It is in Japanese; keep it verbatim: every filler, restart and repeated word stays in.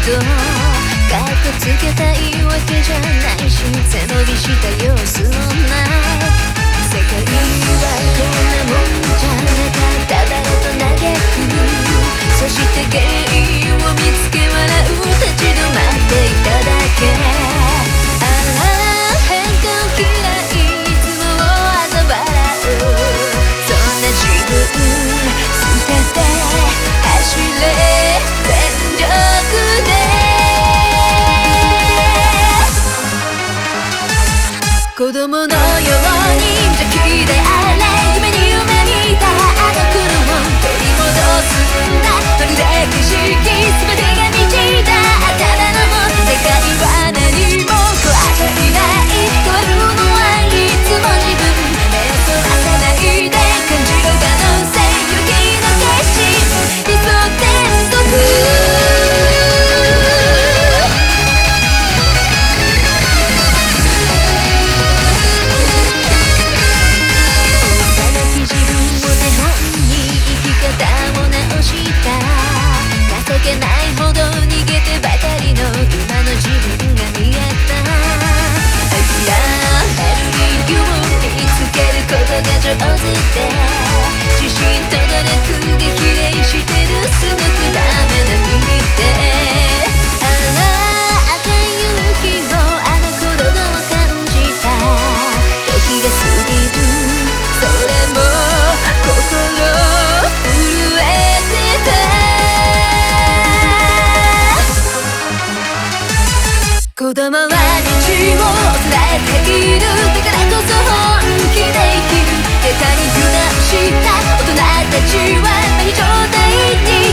とかっこつけたいわけじゃないし、背伸びした様子もない。世界はこんなもんじゃなかっただろうと嘆く。そして原因を見つけ笑う、立ち止まっていただけ。ああ変化を嫌い、いつも嘲笑う。そんな自分捨てて走れ全力で。子供のように邪気であれ、夢に夢見たあの頃を取り戻すんだ。まるで景色全てが満ちたただのもん。世界は何も壊さない変わるのはいつも自分。目をそらさないで感じろ可能性、勇気の決心、理想天国。情けないほど逃げてばかりの今の自分が見えた。諦める理由を見つけることが上手で、自信と努力で比例してるすごくダメな日々で。ああ赤い勇気をあの頃の感じた。時が過ぎるそれも心震えてた。子供は道を伝えている、だからこそ本気で生きる。下手に油断した大人たちは麻痺状態に